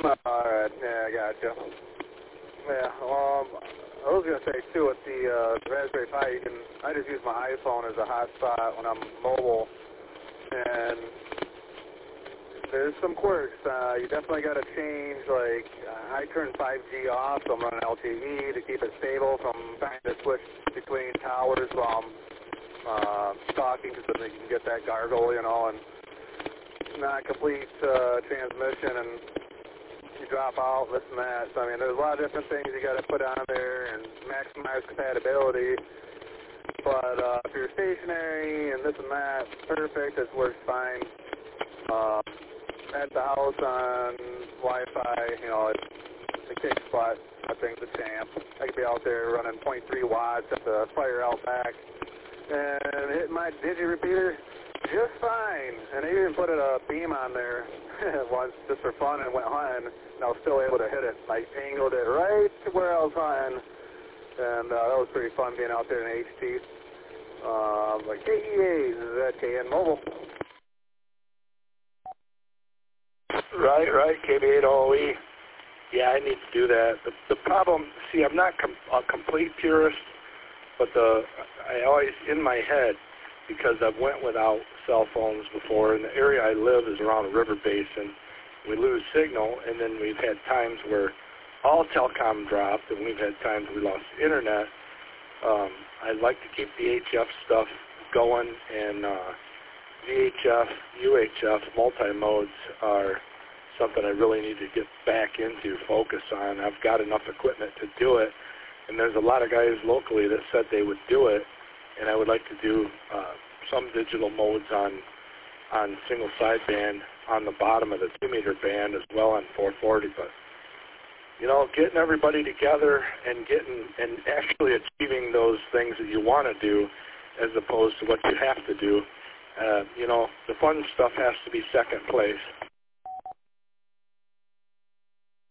Alright, yeah, I gotcha. Yeah, I was going to say, too, with the Raspberry Pi, I just use my iPhone as a hotspot when I'm mobile, and there's some quirks. You definitely got to change, like, I turn 5G off, so I'm running LTE to keep it stable, so I'm trying to switch between towers while I'm talking, so that you can get that gargle, you know, and not complete transmission, and you drop out, this and that. So, I mean, there's a lot of different things you got to put on there and maximize compatibility. But if you're stationary and this and that, perfect. It works fine. At the house on Wi-Fi, you know, the kick spot, I think the champ. I could be out there running 0.3 watts at the fire out back and hit my digi repeater just fine. And I even put a beam on there once just for fun and went hunting, and I was still able to hit it. I angled it right to where I was hunting, and that was pretty fun being out there in HT. Like KEA, is that KN Mobile? Right, KB8OE. Yeah, I need to do that. The problem, see, I'm not a complete purist, but I always, in my head, because I've went without cell phones before, and the area I live is around a river basin. We lose signal, and then we've had times where all telecom dropped, and we've had times we lost internet. I'd like to keep the HF stuff going, and VHF, UHF multi-modes are something I really need to get back into, focus on. I've got enough equipment to do it, and there's a lot of guys locally that said they would do it, and I would like to do some digital modes on single sideband on the bottom of the 2-meter band as well on 440. But you know, getting everybody together and actually achieving those things that you want to do, as opposed to what you have to do. You know, the fun stuff has to be second place.